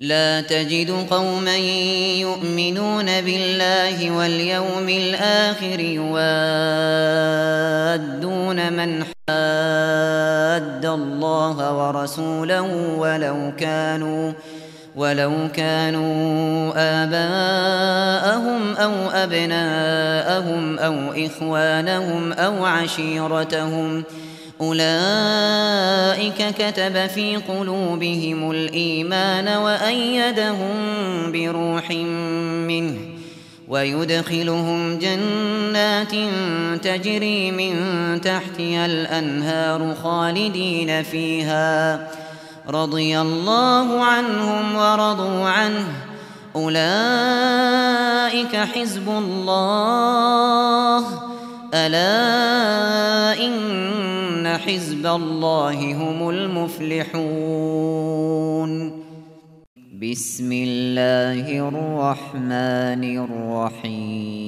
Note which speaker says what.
Speaker 1: لا تجد قوما يؤمنون بالله واليوم الآخر يوادون من حاد الله ورسوله ولو كانوا آباءهم أو أبناءهم أو إخوانهم أو عشيرتهم، أولئك كتب في قلوبهم الإيمان وأيدهم بروح منه ويدخلهم جنات تجري من تحتها الأنهار خالدين فيها، رضي الله عنهم ورضوا عنه، أولئك حزب الله، ألا إن حزب الله هم المفلحون. بسم الله الرحمن الرحيم.